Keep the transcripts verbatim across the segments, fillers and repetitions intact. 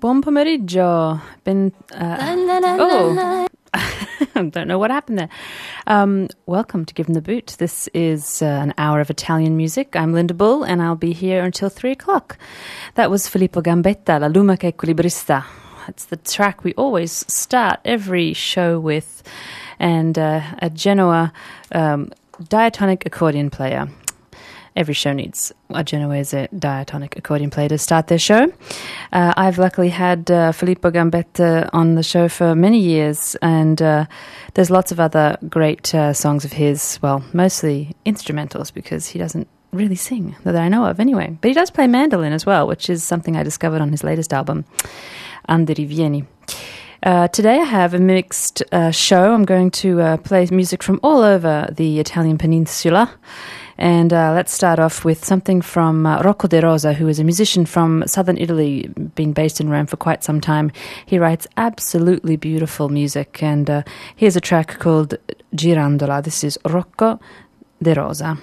Buon pomeriggio. Been, uh, oh, don't know what happened there. Um, welcome to Give 'em the Boot. This is uh, an hour of Italian music. I'm Linda Bull, and I'll be here until three o'clock. That was Filippo Gambetta, La Lumaca Equilibrista. It's the track we always start every show with, and uh, a Genoa um, diatonic accordion player. Every show needs a Genoese diatonic accordion player to start their show. Uh, I've luckily had uh, Filippo Gambetta on the show for many years, and uh, there's lots of other great uh, songs of his, well, mostly instrumentals, because he doesn't really sing, that I know of anyway. But he does play mandolin as well, which is something I discovered on his latest album, Ande Rivieni. Uh, today I have a mixed uh, show. I'm going to uh, play music from all over the Italian peninsula. And uh, let's start off with something from uh, Rocco De Rosa, who is a musician from southern Italy, been based in Rome for quite some time. He writes absolutely beautiful music, and uh, here's a track called Girandola. This is Rocco De Rosa.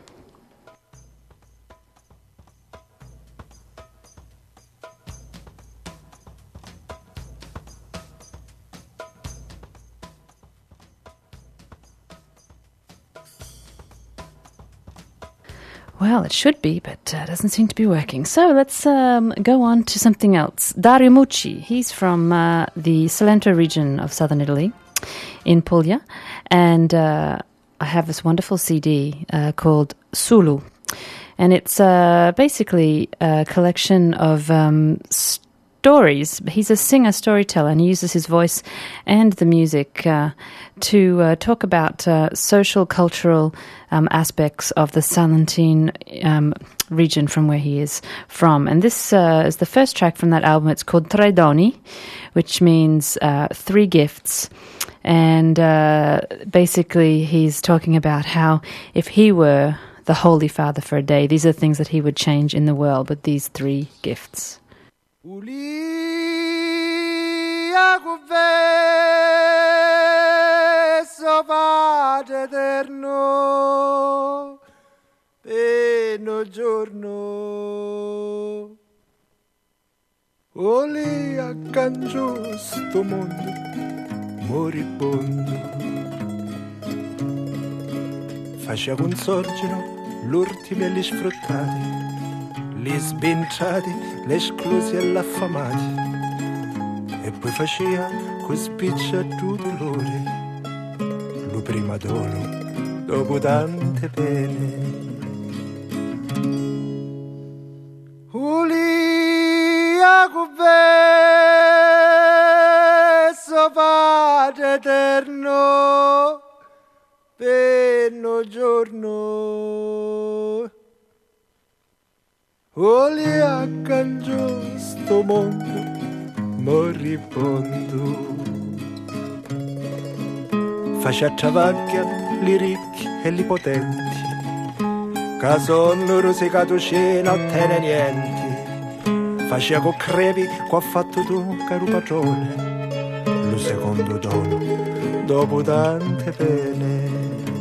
Well, it should be, but uh, doesn't seem to be working. So let's um, go on to something else. Dario Mucci, he's from uh, the Salento region of southern Italy, in Puglia, and uh, I have this wonderful C D uh, called Sulu, and it's uh, basically a collection of um, stories. He's a singer, storyteller, and he uses his voice and the music uh, to uh, talk about uh, social, cultural um, aspects of the Salentine um, region from where he is from. And this uh, is the first track from that album. It's called Tre Doni, which means uh, three gifts. And uh, basically he's talking about how if he were the Holy Father for a day, these are things that he would change in the world with these three gifts. Ulia confesso Padre eterno peno giorno Ulia cangiò sto mondo moribondo faccia consorgere l'ultimi e gli sfruttati li sbinciati, le esclusi e l'affamati, e poi faceva con spiccia tu dolore, lo prima dono, dopo tante pene. Ulia confesso Padre eterno, penno giorno, Olia cangiò sto mondo moribondo faccia travaglia li ricchi e li potenti che sono rosicato cena non tiene niente faccia co crepi qua fatto tu caro padrone lo secondo dono dopo tante pene.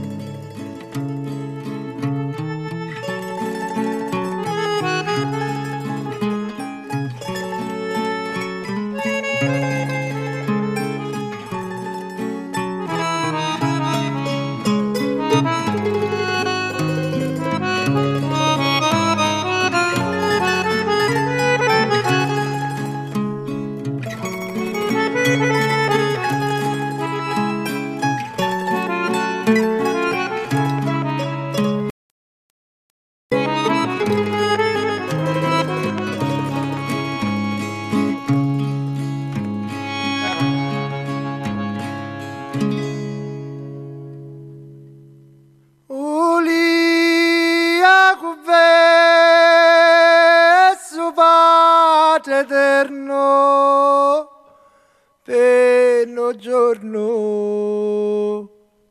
Eterno penno giorno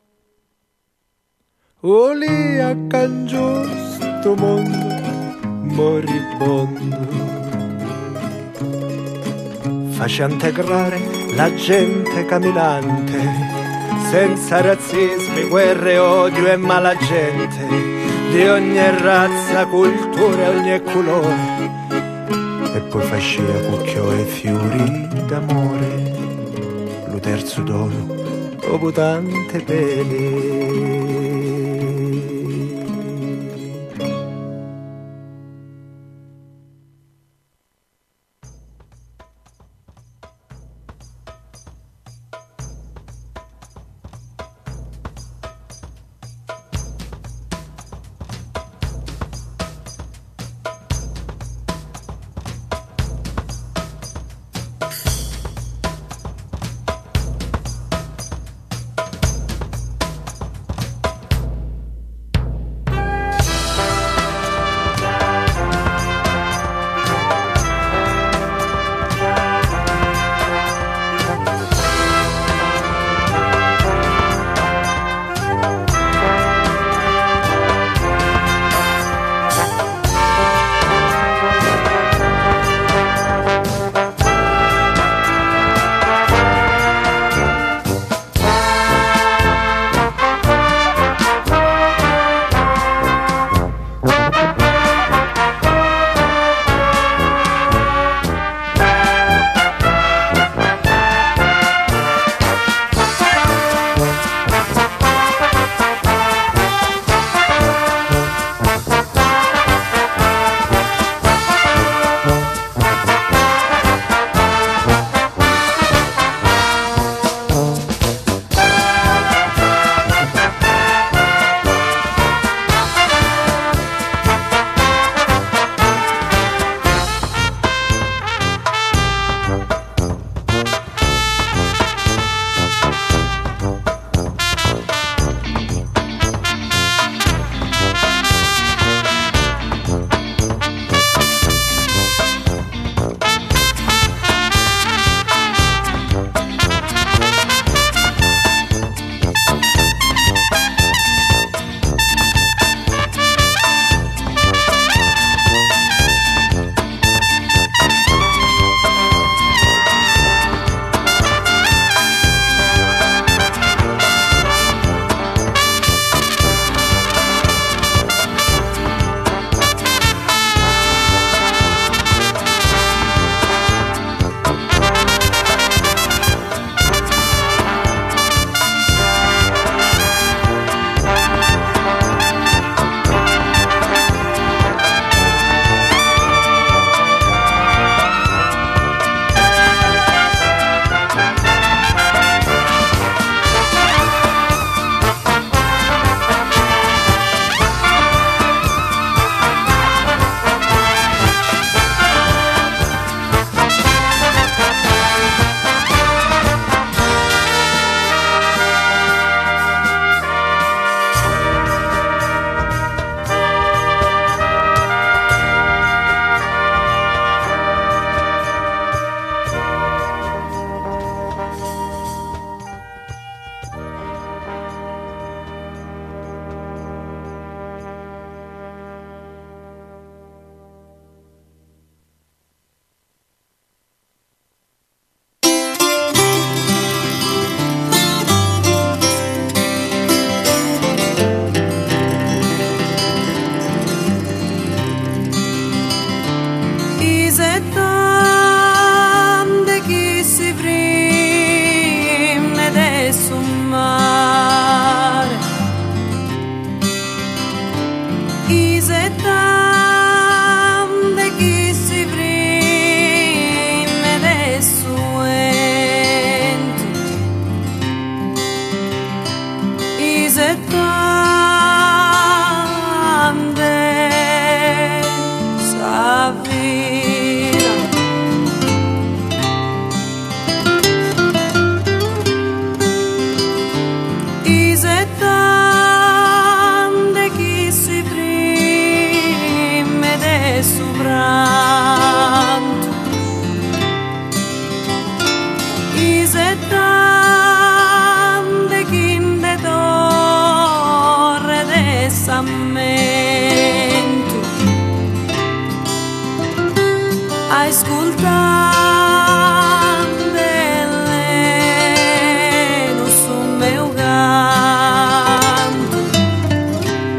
Olia cangiò sto mondo moribondo faccia integrare la gente camminante senza razzismi, guerre, odio e mala gente di ogni razza, cultura e ogni colore. E poi fascia cucchiò e fiori d'amore, lo terzo dono dopo tante pene.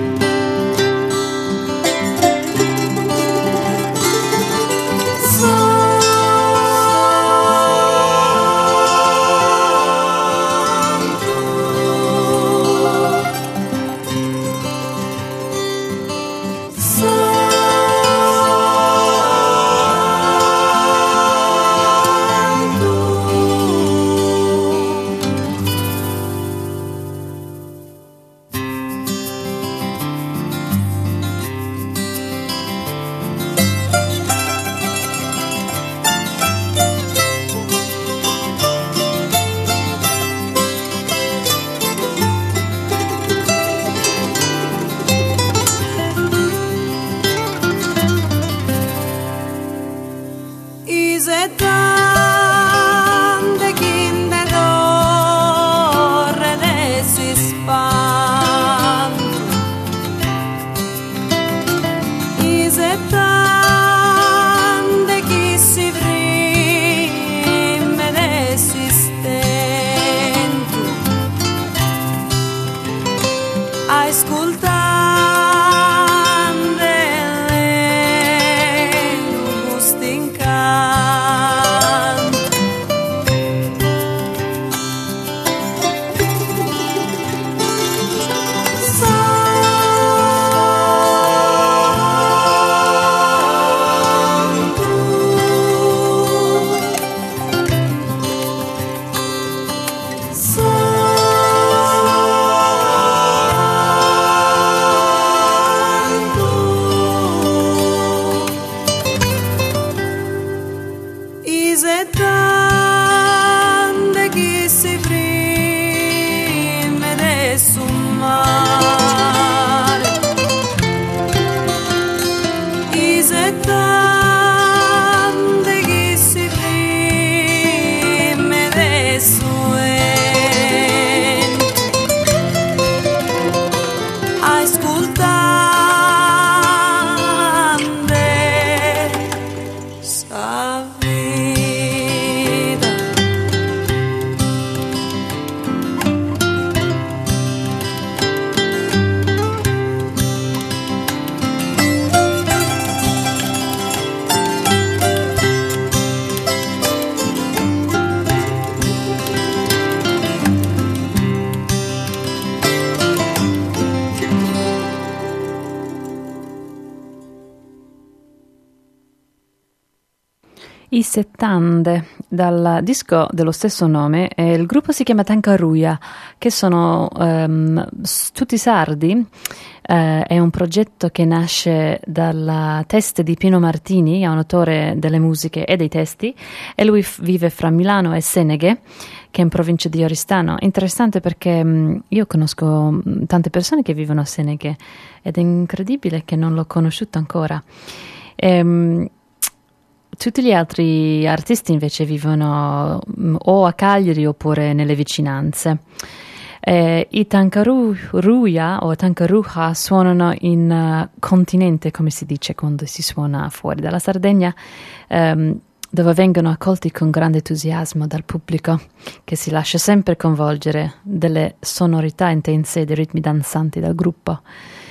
So tante chi si prime esistenti ascoltando le gusti in canto I settanta dal disco dello stesso nome, e il gruppo si chiama Tancaruia, che sono um, tutti sardi. Uh, è un progetto che nasce dalla testa di Pino Martini, è un autore delle musiche e dei testi, e lui f- vive fra Milano e Seneghe, che è in provincia di Oristano. Interessante perché um, io conosco um, tante persone che vivono a Seneghe ed è incredibile che non l'ho conosciuto ancora. Um, Tutti gli altri artisti invece vivono mh, o a Cagliari oppure nelle vicinanze. Eh, I Tancaruia o Tancaruja suonano in uh, continente, come si dice quando si suona fuori dalla Sardegna, ehm, dove vengono accolti con grande entusiasmo dal pubblico, che si lascia sempre coinvolgere delle sonorità intense e dei ritmi danzanti del gruppo.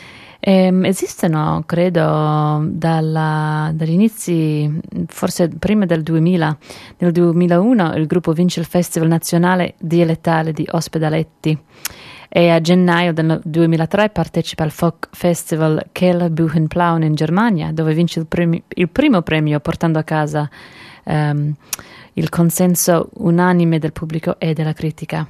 Eh, esistono, credo, dalla, dagli inizi, forse prima del duemila. Nel duemilauno il gruppo vince il Festival Nazionale Dialettale di Ospedaletti e a gennaio del duemilatré partecipa al Folk Festival Kehl Buchenplauen in Germania, dove vince il, premi- il primo premio, portando a casa um, il consenso unanime del pubblico e della critica.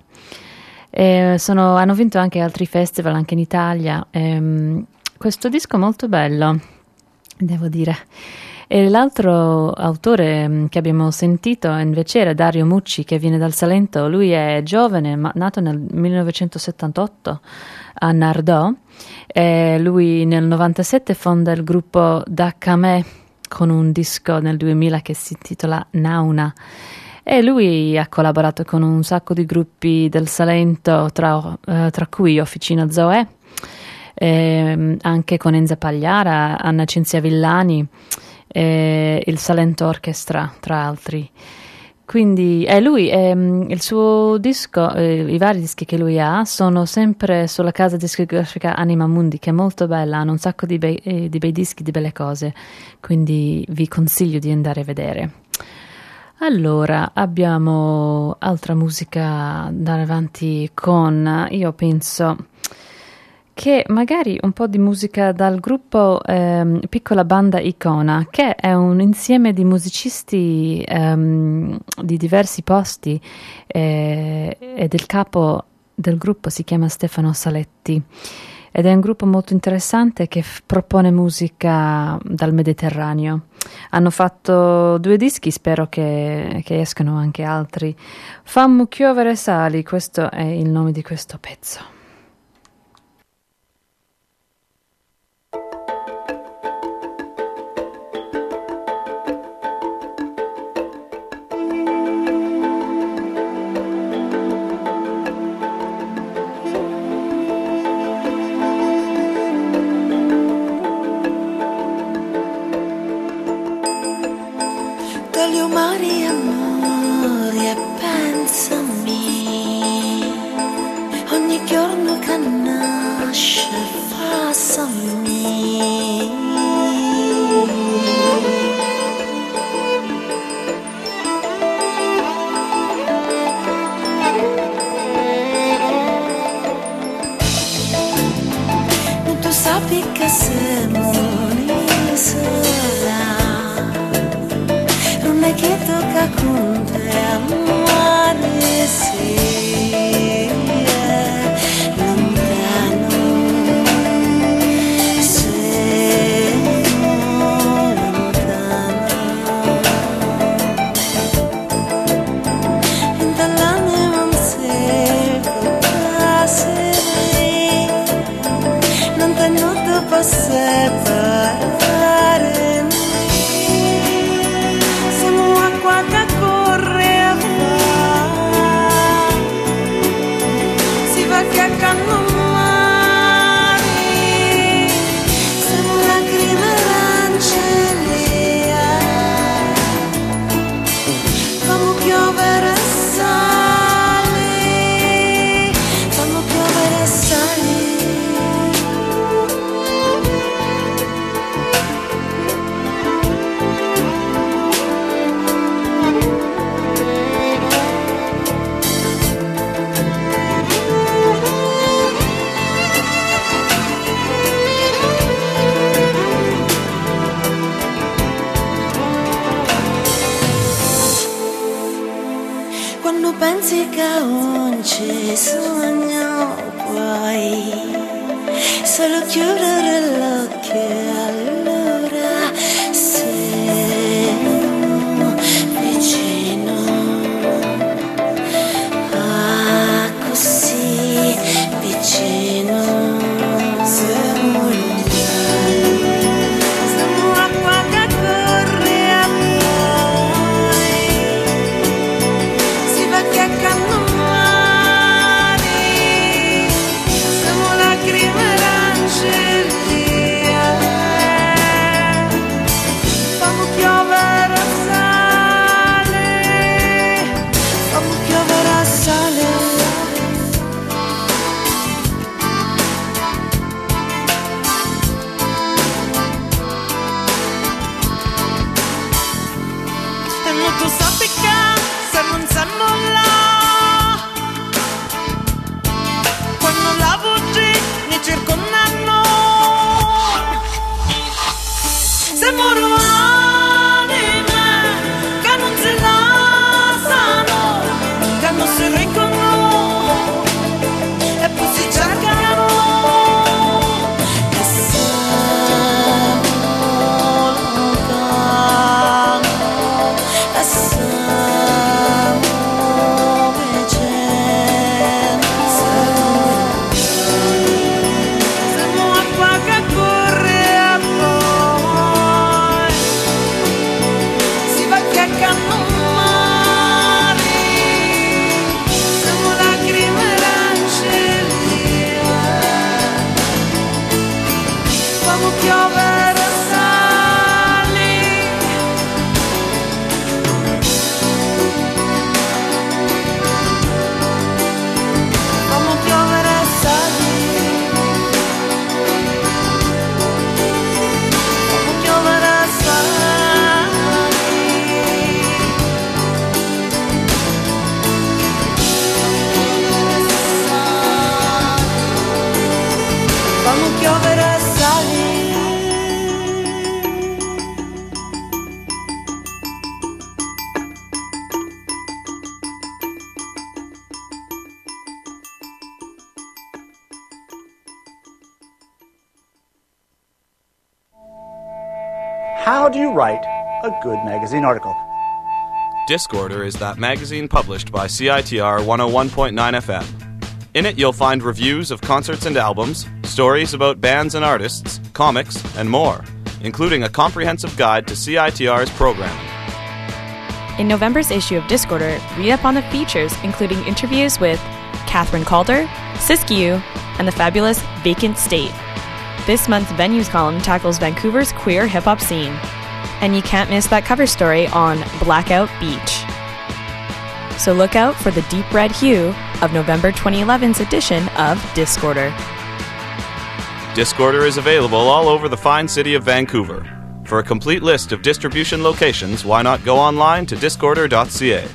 E sono, hanno vinto anche altri festival, anche in Italia. E, questo disco è molto bello, devo dire. E l'altro autore che abbiamo sentito invece era Dario Mucci, che viene dal Salento. Lui è giovane, ma nato nel millenovecentosettantotto a Nardò. E lui nel novantasette fonda il gruppo Dacamè con un disco nel duemila che si intitola Nauna. E lui ha collaborato con un sacco di gruppi del Salento, tra, eh, tra cui Officina Zoe, eh, anche con Enza Pagliara, Anna Cinzia Villani, eh, il Salento Orchestra, tra altri. Quindi eh, lui, eh, il suo disco, eh, i vari dischi che lui ha sono sempre sulla casa discografica Anima Mundi, che è molto bella, hanno un sacco di bei, eh, di bei dischi, di belle cose, quindi vi consiglio di andare a vedere. Allora, abbiamo altra musica da avanti con, io penso che magari un po' di musica dal gruppo ehm, Piccola Banda Icona, che è un insieme di musicisti ehm, di diversi posti, eh, ed il capo del gruppo si chiama Stefano Saletti. Ed è un gruppo molto interessante che f- propone musica dal Mediterraneo. Hanno fatto due dischi, spero che, che escano anche altri. Fammu chiovere sali, questo è il nome di questo pezzo. togli umori amori e pensami, ogni giorno che nasce passami. Tu sappi che siamo un'isola, non è che tocca con te amare, sì, lontano, siamo lontano, e dall'anima non sei capacere, non tenuto per separare. Siamo acqua che corre a fare, si va che accanto al mare, siamo lacrime d'angelia, fammo piovere sale, fammo piovere sale. Quando pensi che non ci sogno puoi solo chiudere l'occhio, allora siamo vicino, ah così vicino, siamo lontani, siamo acqua che corre a noi, che accanto al mare, siamo lacrime d'angelia, fammo piovere sale, fammo piovere sale. E non tu sappi che se non siamo là, quando la voce mi circondano, siamo anime che non si lasciano, che non si reggono e poi si cercano, che siamo lontano e siamo vicini, siamo acqua che corre a noi, si va che accanto al mare, siamo lacrime d'angelia, fammo piovere sale, fammo piovere sale, fammo piovere sale, fammo piovere sale. How do you write a good magazine article? Discorder is that magazine published by C I T R one oh one point nine F M. In it, you'll find reviews of concerts and albums, stories about bands and artists, comics, and more, including a comprehensive guide to C I T R's programming. In November's issue of Discorder, read up on the features, including interviews with Catherine Calder, Siskiyou, and the fabulous Vacant State. This month's Venues column tackles Vancouver's queer hip-hop scene. And you can't miss that cover story on Blackout Beach. So look out for the deep red hue of November twenty eleven's edition of Discorder. Discorder is available all over the fine city of Vancouver. For a complete list of distribution locations, why not go online to discorder dot c a.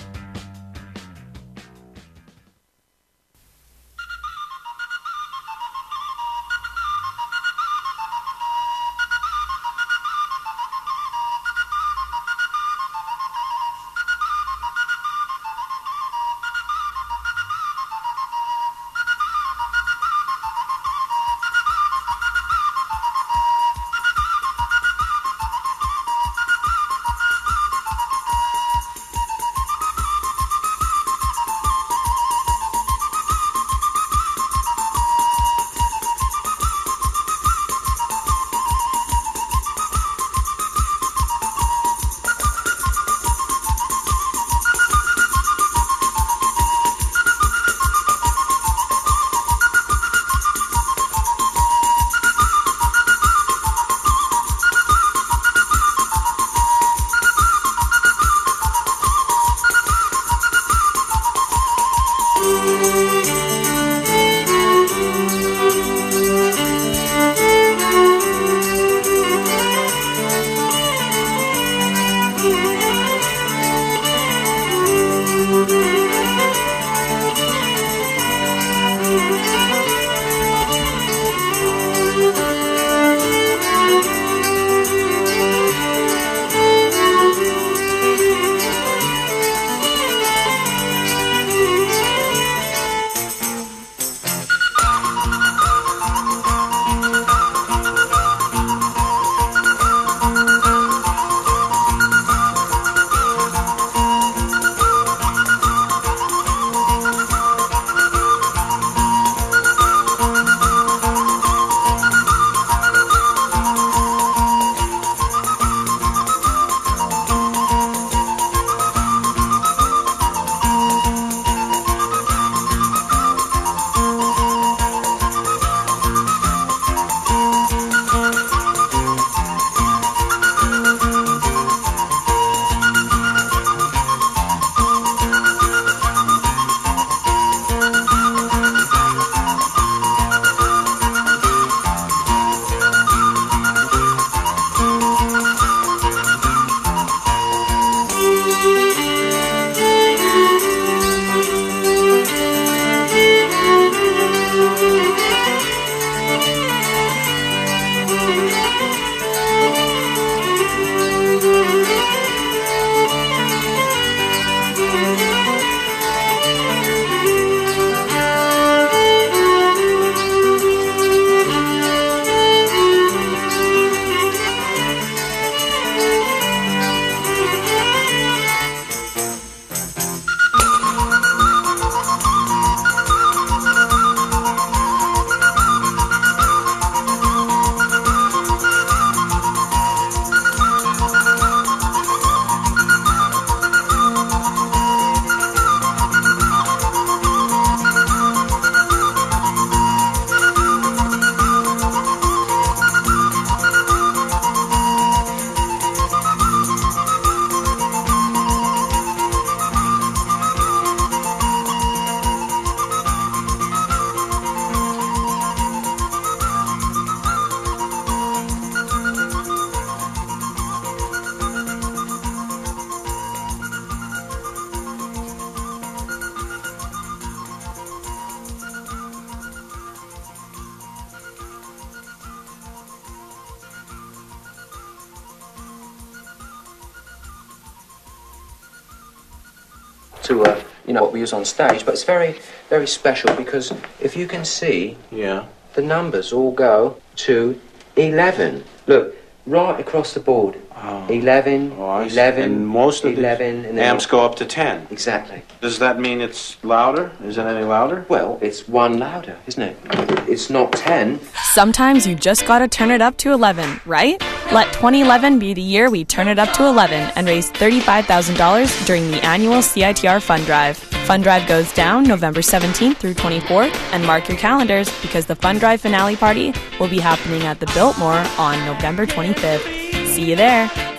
to uh, you know what we use on stage, but it's very, very special because if you can see, Yeah. the numbers all go to eleven. Look, right across the board. Oh. eleven, Oh, I see. eleven, And most of eleven, the and then amps go up to ten. Exactly. Does that mean it's louder? Is it any louder? Well, it's one louder, isn't it? It's not ten. Sometimes you just gotta turn it up to eleven, right? Let twenty eleven be the year we turn it up to eleven and raise thirty-five thousand dollars during the annual C I T R Fund Drive. Fund Drive goes down November seventeenth through twenty-fourth, and mark your calendars because the Fund Drive finale party will be happening at the Biltmore on November twenty-fifth. See you there!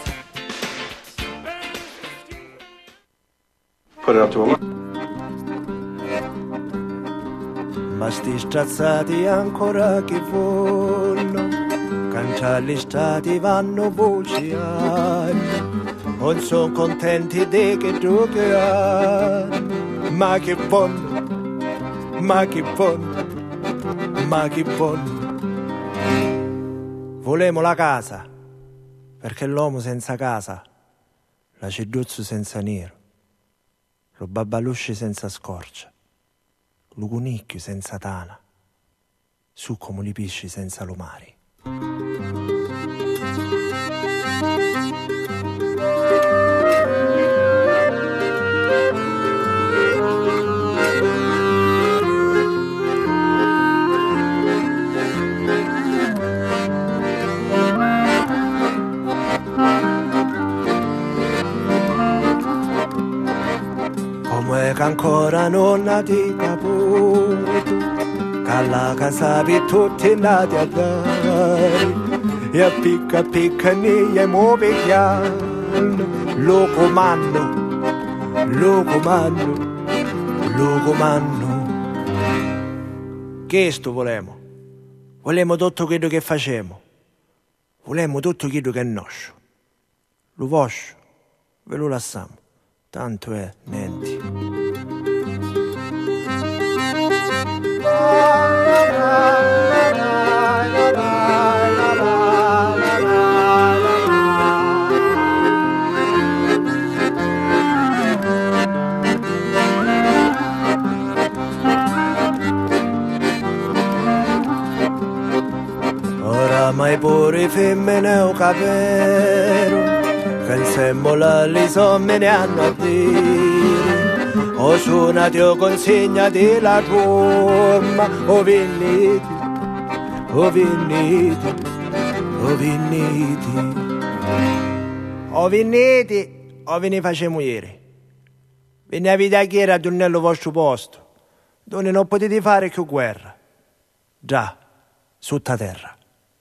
put it up to eleven. Ma sti strazzati ancora che volano, cantare gli stati vanno voci hanno, non son contenti di che tu che hanno, ma che buono, ma che buono, ma che buono. Volemo la casa, perché l'uomo senza casa, la ceduzzo senza nero, lo babbalusci senza scorcia, lo cunicchio senza tana, su come li pisci senza lumari. Come che ancora non nati caputo, che alla casa per tutti nati a dare, e a picca picca ne mo picchiano, lo comando, lo comando, lo comando. Che sto volemo? Volemo tutto quello che facciamo, volemo tutto quello che è nostro. Lo vostro ve lo lasciamo. Tanto è niente. Oramai pure femmine o capero, pensiamo la lisome ne hanno a dire, o suonati o consegnati la Roma, o veniti, o veniti, o veniti, o veniti, o ve ne facciamo ieri. Ve ne avete a chiedere ad un nello vostro posto, dove non potete fare più guerra, già, sotto terra.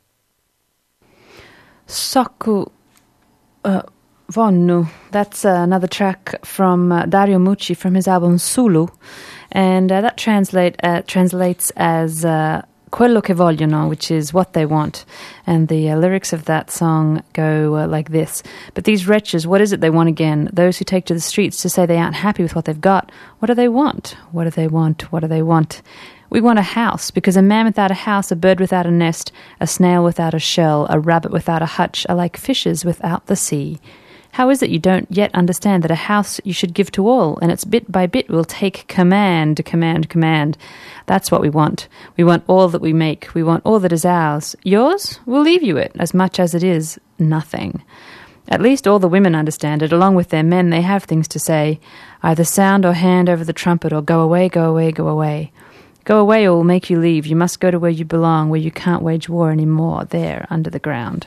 Socku uh, Vonnu. That's uh, another track from uh, Dario Mucci from his album Sulu, and uh, that translate uh, translates as uh, quello che vogliono, which is what they want. And the uh, lyrics of that song go uh, like this: "But these wretches, what is it they want again? Those who take to the streets to say they aren't happy with what they've got. What do they want? What do they want? What do they want? We want a house, because a man without a house, a bird without a nest, a snail without a shell, a rabbit without a hutch, are like fishes without the sea. How is it you don't yet understand that a house you should give to all, and it's bit by bit will take command, command, command. That's what we want. We want all that we make. We want all that is ours. Yours? We'll leave you it, as much as it is nothing." At least all the women understand it. Along with their men, they have things to say. Either sound or hand over the trumpet, or go away, go away, go away. Go away or we'll make you leave. You must go to where you belong, where you can't wage war anymore, there, under the ground.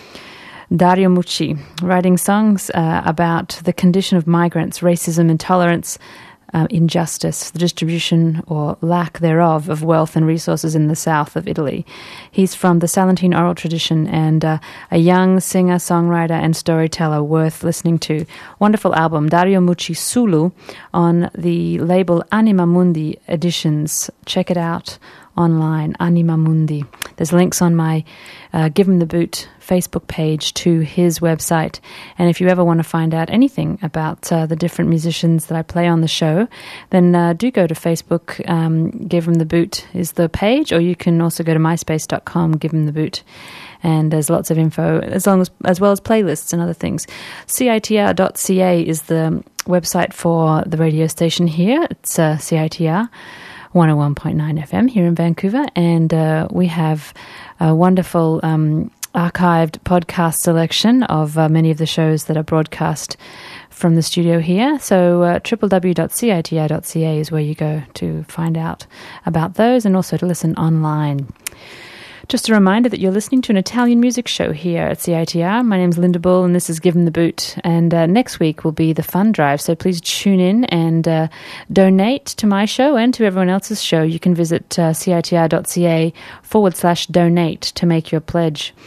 Dario Mucci, writing songs uh, about the condition of migrants, racism, intolerance, uh, injustice, the distribution or lack thereof of wealth and resources in the south of Italy. He's from the Salentine oral tradition and uh, a young singer, songwriter and storyteller worth listening to. Wonderful album, Dario Mucci Sulu, on the label Anima Mundi Editions. Check it out online, Anima Mundi. There's links on my uh, Give Him the Boot Facebook page to his website. And if you ever want to find out anything about uh, the different musicians that I play on the show, then uh, do go to Facebook. Um, Give Him the Boot is the page, or you can also go to myspace dot com, Give Him the Boot. And there's lots of info, as long as as well as playlists and other things. C I T R dot C A is the website for the radio station here. It's uh, C I T R one oh one point nine F M here in Vancouver, and uh, we have a wonderful um, archived podcast selection of uh, many of the shows that are broadcast from the studio here. So uh, w w w dot c i t r dot c a is where you go to find out about those and also to listen online. Just a reminder that you're listening to an Italian music show here at C I T R. My name's Linda Bull, and this is Give 'em the Boot. And uh, next week will be the fund drive, so please tune in and uh, donate to my show and to everyone else's show. You can visit uh, citr.ca forward slash donate to make your pledge.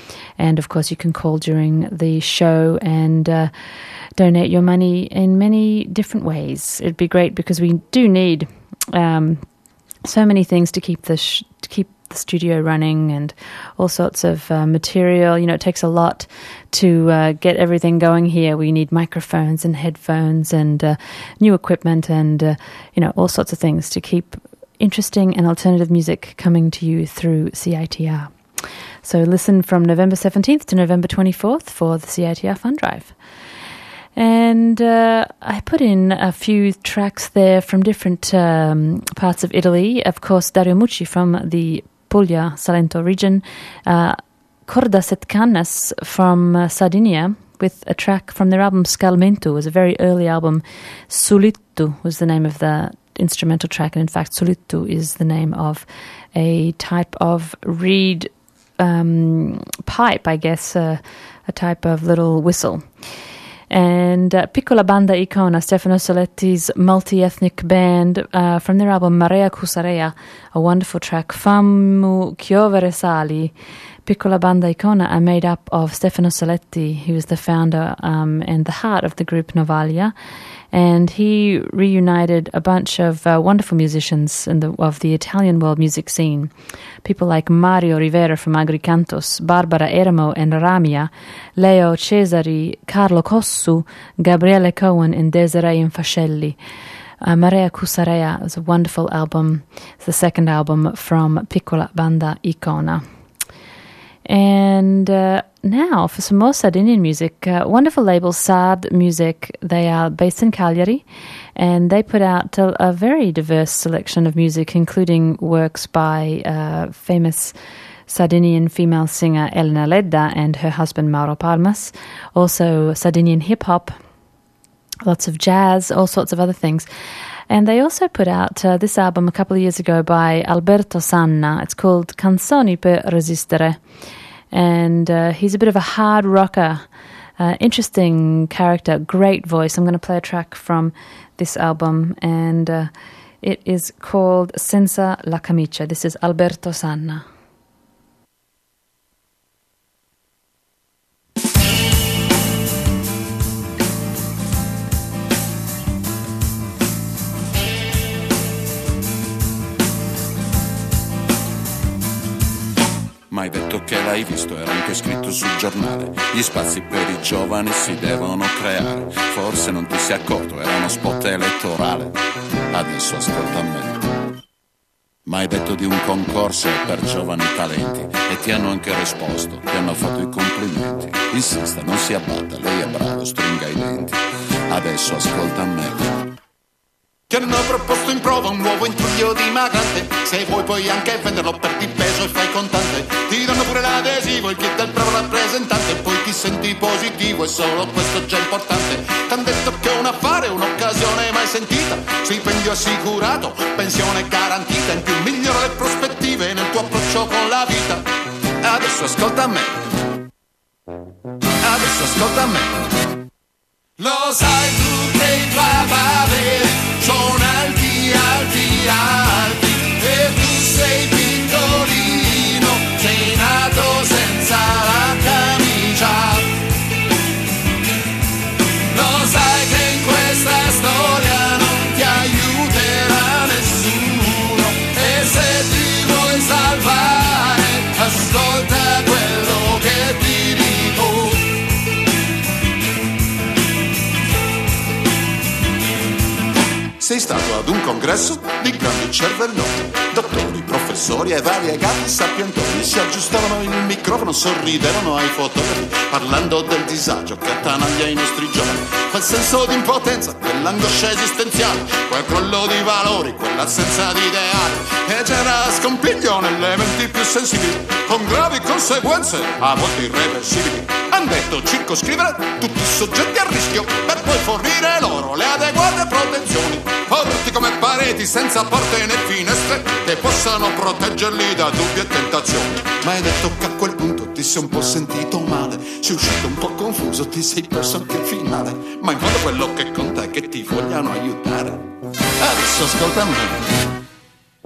And of course, you can call during the show and uh, donate your money in many different ways. It'd be great because we do need um, so many things to keep the sh- to keep the studio running, and all sorts of uh, material. You know, it takes a lot to uh, get everything going here. We need microphones and headphones and uh, new equipment and uh, you know, all sorts of things to keep interesting and alternative music coming to you through C I T R. So listen from November seventeenth to November twenty-fourth for the C I T R Fund Drive. And uh, I put in a few tracks there from different um, parts of Italy. Of course, Dario Mucci from the Puglia, Salento region. Uh, Cordas et Cannas from uh, Sardinia, with a track from their album Scalmento. It was a very early album. Sulittu was the name of the instrumental track. And in fact, Sulittu is the name of a type of reed um, pipe, I guess, uh, a type of little whistle. And uh, Piccola Banda Icona, Stefano Soletti's multi-ethnic band, uh, from their album Marea Cusarea, a wonderful track, Fammu Chiovere Sali. Piccola Banda Icona are made up of Stefano Soletti, who is the founder um, and the heart of the group Novaglia, and he reunited a bunch of uh, wonderful musicians in the, of the Italian world music scene. People like Mario Rivera from Agricantos, Barbara Eremo and Ramia, Leo Cesari, Carlo Cossu, Gabriele Cohen and Desiree Infascelli. Uh, Marea Cusarea was a wonderful album. It's the second album from Piccola Banda Icona. And uh, now for some more Sardinian music, uh, wonderful label Sard Music. They are based in Cagliari, and they put out a, a very diverse selection of music, including works by uh, famous Sardinian female singer Elena Ledda and her husband Mauro Palmas, also Sardinian hip-hop, lots of jazz, all sorts of other things. And they also put out uh, this album a couple of years ago by Alberto Sanna. It's called Canzoni per Resistere. And uh, he's a bit of a hard rocker, uh, interesting character, great voice. I'm going to play a track from this album, and uh, it is called Senza la camicia. This is Alberto Sanna. Ma hai detto che l'hai visto, era anche scritto sul giornale. Gli spazi per i giovani si devono creare. Forse non ti sei accorto, era uno spot elettorale. Adesso ascolta me. Ma hai detto di un concorso per giovani talenti e ti hanno anche risposto, ti hanno fatto i complimenti. Insista, non si abbatta, lei è bravo, stringa i denti. Adesso ascolta me. Ti hanno proposto in prova un nuovo intruglio dimagante. Se vuoi puoi anche venderlo per di peso e fai contante. Ti danno pure l'adesivo, il kit del bravo rappresentante. Poi ti senti positivo e solo questo è già importante. T'han detto che è un affare, un'occasione mai sentita. Stipendio assicurato, pensione garantita. In più migliora le prospettive nel tuo approccio con la vita. Adesso ascolta me. Adesso ascolta me. Lo sai tu che i tuoi paperi sono alti, alti, alti, e tu sei piccolino, sei nato senza la camicia. Lo sai che in questa storia non ti aiuterà nessuno, e se ti vuoi salvare, ascolta quello che ti dico. Sei stato ad un congresso di grandi cervelloni, dottori, professori e variegati sapientoni. Si aggiustavano il microfono, sorridevano ai fotografi, parlando del disagio che attanaglia i nostri giovani. Quel senso di impotenza, quell'angoscia esistenziale, quel crollo di valori, quell'assenza di ideali. E c'era scompiglio nelle menti più sensibili, con gravi conseguenze a volte irreversibili. Han detto circoscrivere tutti i soggetti a rischio, per poi fornire loro le adeguate protezioni. Porti come pareti senza porte né finestre, che possano proteggerli da dubbi e tentazioni. Ma hai detto che a quel punto ti sei un po' sentito male, sei uscito un po' confuso, ti sei perso anche il finale. Ma in fondo quello che conta è che ti vogliano aiutare. Adesso ascolta me.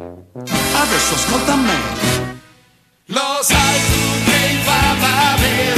Adesso ascolta me. Lo sai tu che il papà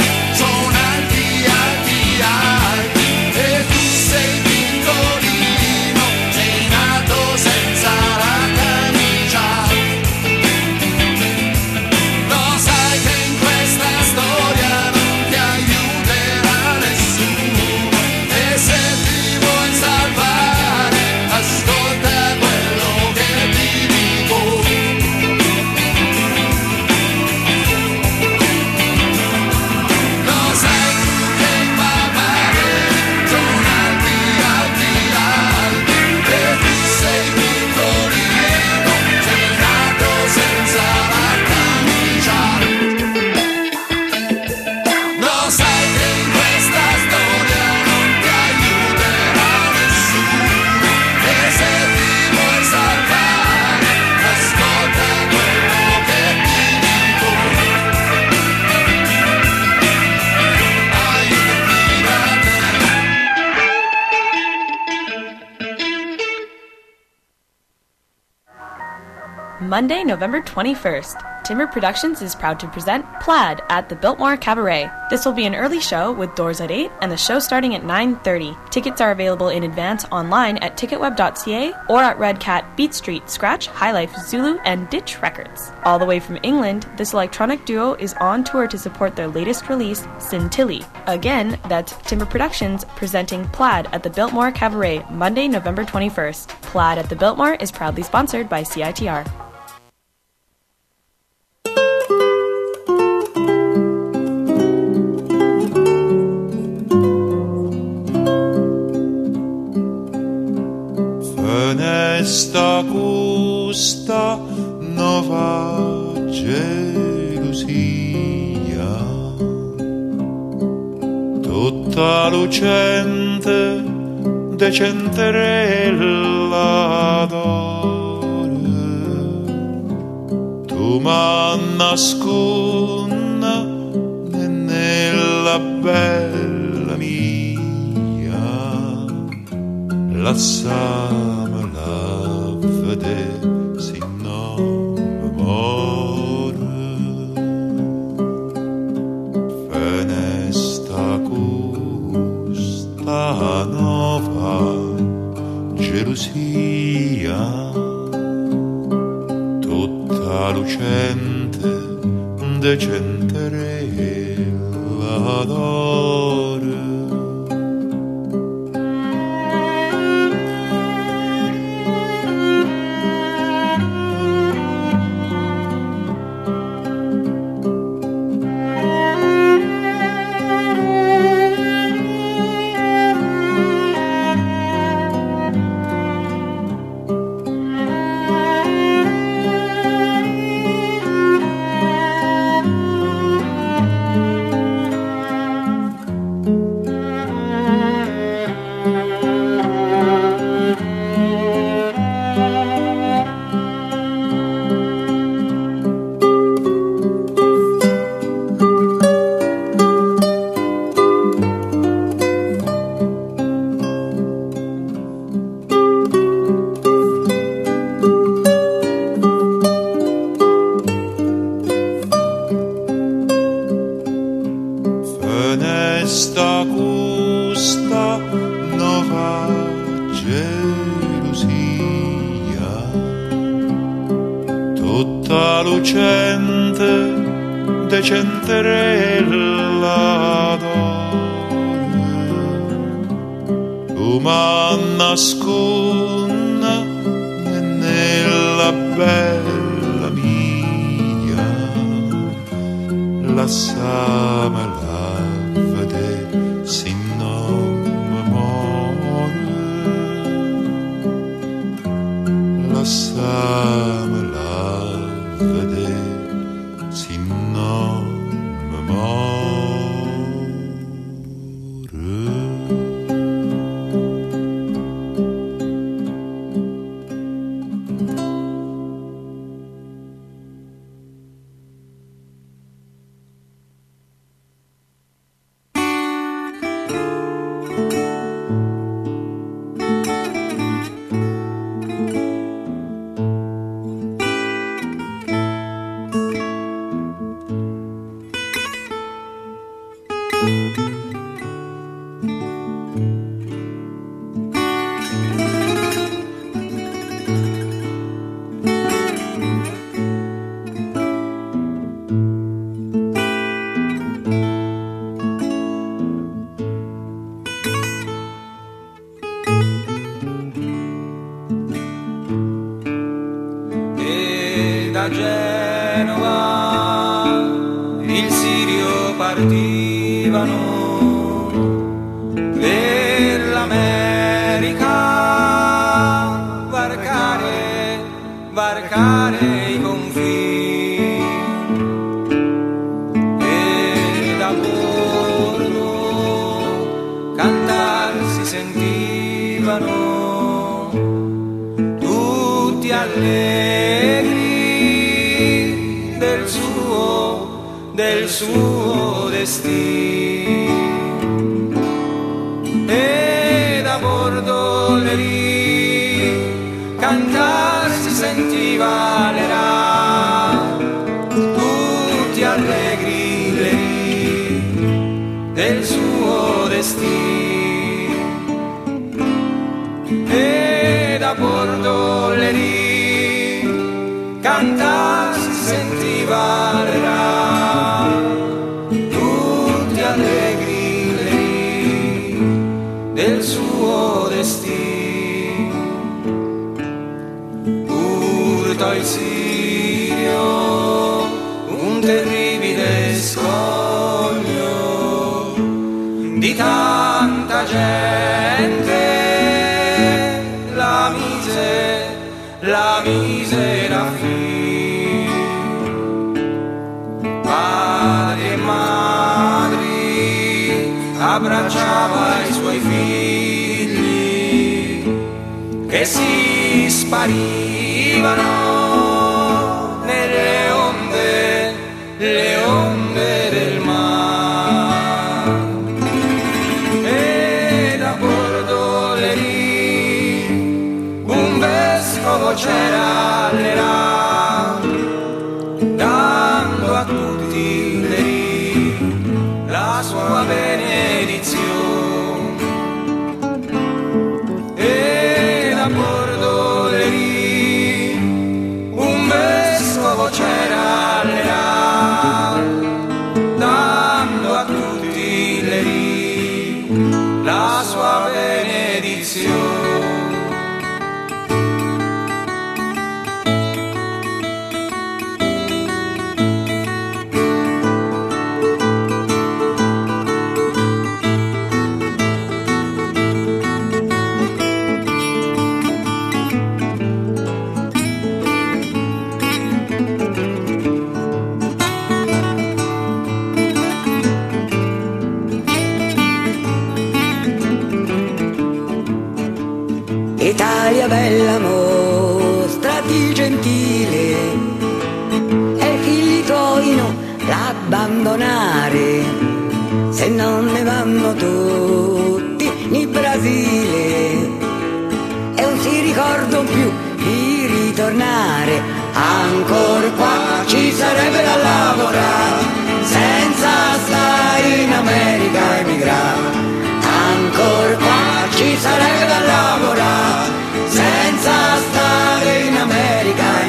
Monday, November twenty-first. Timber Productions is proud to present Plaid at the Biltmore Cabaret. This will be an early show with doors at eight and the show starting at nine thirty. Tickets are available in advance online at ticketweb dot c a or at Red Cat, Beat Street, Scratch, High Life, Zulu, and Ditch Records. All the way from England, this electronic duo is on tour to support their latest release, Scintille. Again, that's Timber Productions presenting Plaid at the Biltmore Cabaret, Monday, November twenty-first. Plaid at the Biltmore is proudly sponsored by C I T R. Fenesta custa nova gelosia, tutta lucente, decenterella d'ore, tu m'annasconna nella bella mia, lasciamela vedere se non muore. Fenesta custa nova gelosia, tutta lucente, decenterella d'ore. Fenesta custa nova gelosia, tutta lucente, decenterella d'ore, tu m'annasconna nella bella mia, lasciamela vedere se non muore, lasciamela vedere se non da Genova il Sirio partivano per l'America, varcare, varcare i confini, e da bordo cantar si sentivano tutti allegri del suo, del suo destino, e da bordo le lì cantar si sentiva le destino. E da Bordolleri canta si sentiva l'era, tutti allegri lì del suo destino. Urta il Sirio un terribile scoglio di tanta gente, la mise, la misera fine. Padri e madri abbracciava i suoi figli che si sparivano nelle onde, le onde del mare. E da Bordolleri un vescovo c'era l'era, dando a tutti lì la sua benedizione. E da Bordolleri un vescovo c'era l'era, dando a tutti lì la sua benedizione. Italia bella, mostrati gentile, e i figli tuoi non l'abbandonare, se non ne vanno tutti in Brasile, e non si ricordano più di ritornare. Ancora qua ci sarebbe da lavorare, senza stare in America a emigrare. Ancora qua ci sarebbe da lavorare, senza stare in America a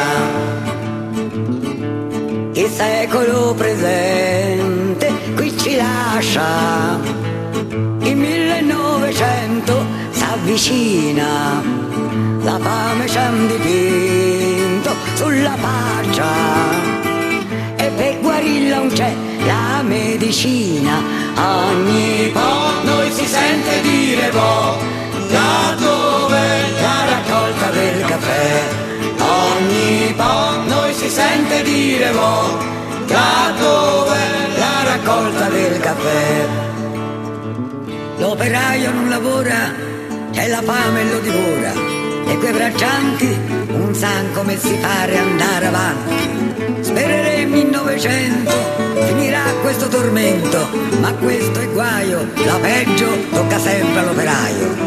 emigrare. Il secolo presente qui ci lascia, il millenovecento s'avvicina, la fame ci han dipinto sulla faccia, e per guarirla non c'è la medicina. Ogni po' noi si sente dire boh, da dove la raccolta del caffè. Ogni po' noi si sente dire boh, da dove la raccolta del caffè. L'operaio non lavora e la fame lo divora, e quei braccianti non sanno come si fare andare avanti. Spereremo in Novecento finirà questo tormento, ma questo è guaio, la peggio tocca sempre all'operaio.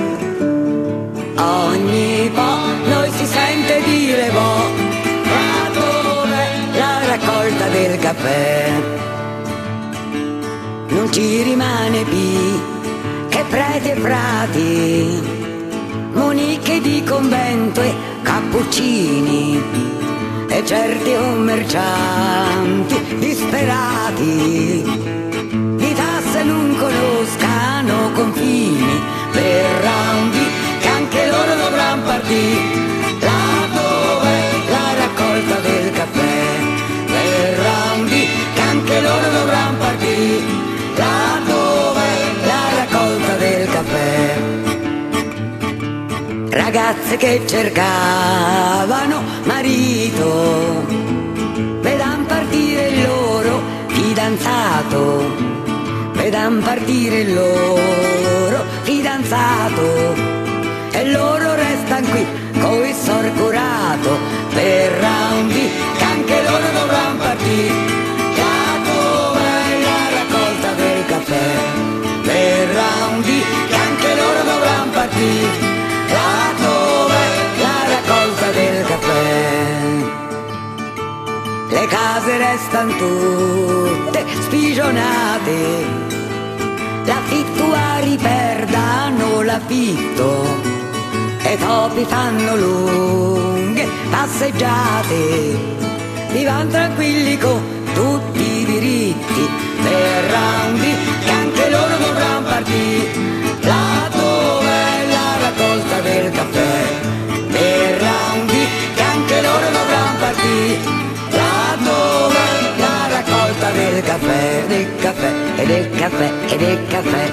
Ogni po' noi si sente dire boh, ma dove la raccolta del caffè. Non ci rimane più che preti e frati, moniche di convento e cappuccini, e certi commercianti disperati di tasse non conoscano confini, per round che anche loro dovranno partire, là dove la raccolta del caffè. Per round che anche loro dovranno partire, là dove la raccolta del caffè. Ragazze che cercavano marito, vedan partire il loro fidanzato, vedan partire il loro fidanzato, e loro restano qui coi sor curato, per round che anche loro dovranno partire, là dove la raccolta del caffè. Per round che anche loro dovranno partire, là dove la raccolta del caffè. Le case restano tutte spigionate, l'affitto d'affitto e i topi fanno lunghe passeggiate, vivan tranquilli con tutti i diritti ferrandi che anche loro dovranno partire. Là dove è la raccolta del caffè, ferrandi che anche loro dovranno partire. Là dove è la raccolta del caffè, del caffè e del caffè e del caffè.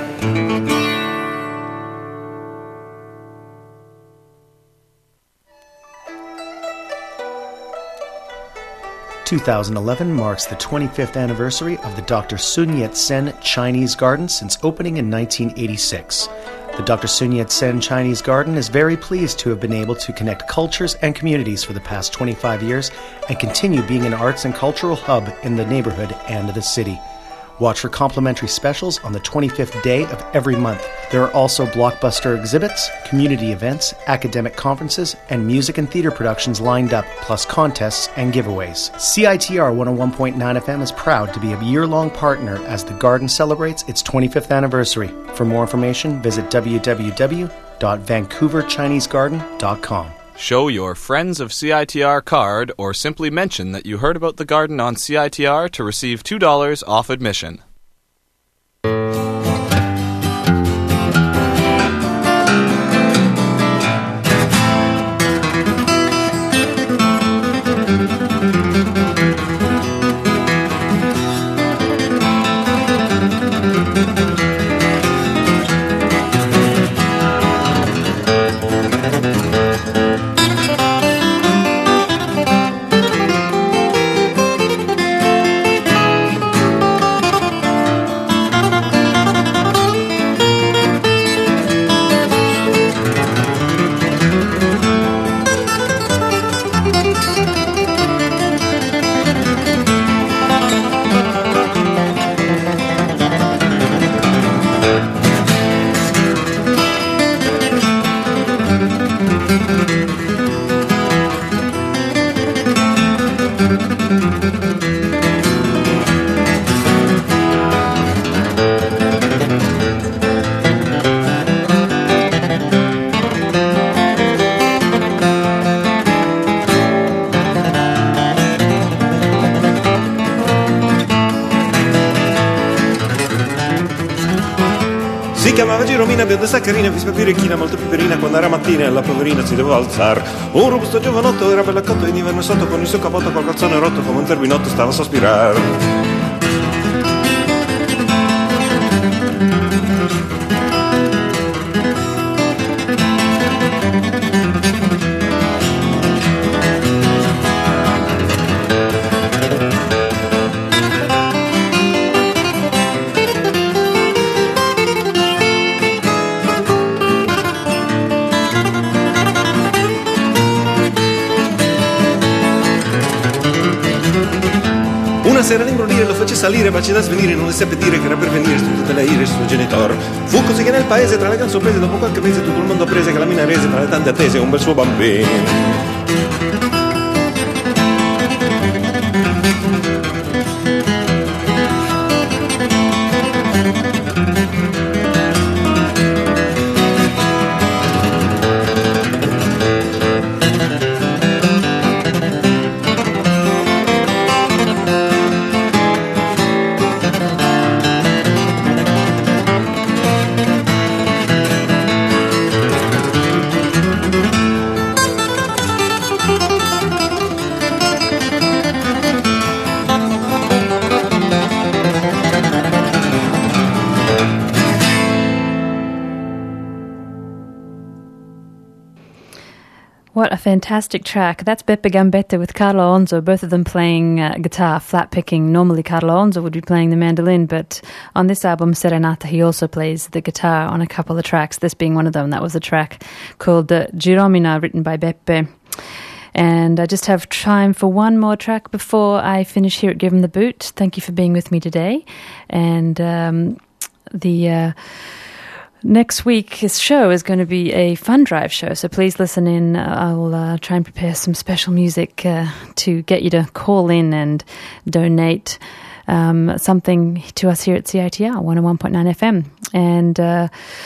two thousand eleven marks the twenty-fifth anniversary of the Doctor Sun Yat-sen Chinese Garden since opening in nineteen eighty-six. The Doctor Sun Yat-sen Chinese Garden is very pleased to have been able to connect cultures and communities for the past twenty-five years and continue being an arts and cultural hub in the neighborhood and the city. Watch for complimentary specials on the twenty-fifth day of every month. There are also blockbuster exhibits, community events, academic conferences, and music and theater productions lined up, plus contests and giveaways. C I T R one oh one point nine F M is proud to be a year-long partner as the garden celebrates its twenty-fifth anniversary. For more information, visit w w w dot vancouver chinese garden dot com. Show your Friends of C I T R card or simply mention that you heard about the garden on C I T R to receive two dollars off admission. Si chiamava Giromina, bionda saccarina, vispa birichina, molto piperina, quando era mattina e la poverina si doveva alzar. Un robusto giovanotto era bello accanto e in inverno sotto, con il suo capotto col calzone rotto, come un turbinotto stava a sospirare. Una sera l'imbrunire lo fece salire, baci da svenire, non le seppe dire che era per venire su tutte le ire il suo genitor. Fu così che nel paese, tra le gran sorprese, dopo qualche mese tutto il mondo prese che la minarese, tra le tante attese, un bel suo bambino. What a fantastic track. That's Beppe Gambetta with Carlo Onzo, both of them playing uh, guitar, flat picking. Normally Carlo Onzo would be playing the mandolin, but on this album, Serenata, he also plays the guitar on a couple of tracks, this being one of them. That was a track called uh, Giromina, written by Beppe. And I just have time for one more track before I finish here at Give 'em the Boot. Thank you for being with me today. And um, the... Uh, Next week's show is going to be a fun drive show, so please listen in. I'll uh, try and prepare some special music uh, to get you to call in and donate um, something to us here at C I T R one oh one point nine F M. And uh,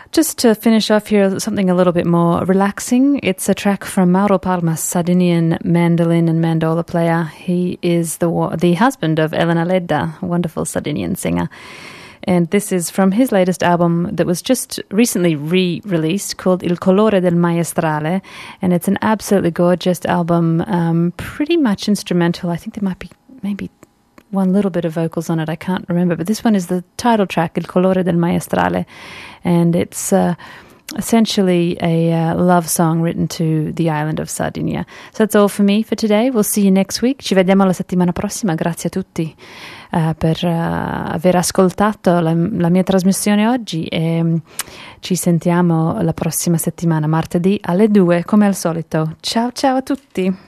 Just to finish off here, something a little bit more relaxing. It's a track from Mauro Palmas, Sardinian mandolin and mandola player. He is the the husband of Elena Ledda, a wonderful Sardinian singer. And this is from his latest album that was just recently re-released called Il Colore del Maestrale. And it's an absolutely gorgeous album, um, pretty much instrumental. I think there might be maybe one little bit of vocals on it, I can't remember, but this one is the title track, Il Colore del Maestrale, and it's uh, essentially a uh, love song written to the island of Sardinia. So that's all for me for today. We'll see you next week. Ci vediamo la settimana prossima. Grazie a tutti uh, per uh, aver ascoltato la, la mia trasmissione oggi e um, ci sentiamo la prossima settimana, martedì alle due, come al solito. Ciao ciao a tutti!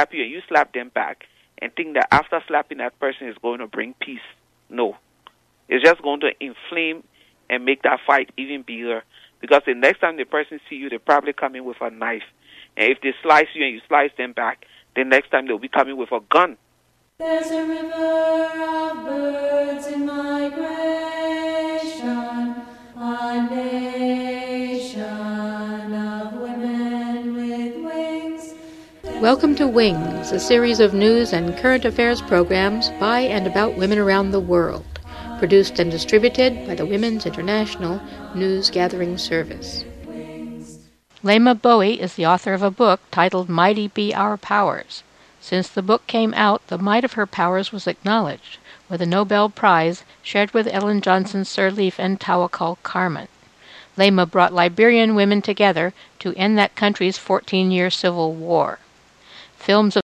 slap you and you slap them back and think that after slapping that person is going to bring peace. No. It's just going to inflame and make that fight even bigger, because the next time the person see you, they probably come in with a knife. And if they slice you and you slice them back, the next time they'll be coming with a gun. There's a river of birds in migration, a nation of women with wings. Welcome to Wings, a series of news and current affairs programs by and about women around the world, produced and distributed by the Women's International News Gathering Service. Lema Bowie is the author of a book titled Mighty Be Our Powers. Since the book came out, the might of her powers was acknowledged, with a Nobel Prize shared with Ellen Johnson Sirleaf and Tawakkol Karman. Lema brought Liberian women together to end that country's fourteen-year civil war. Films of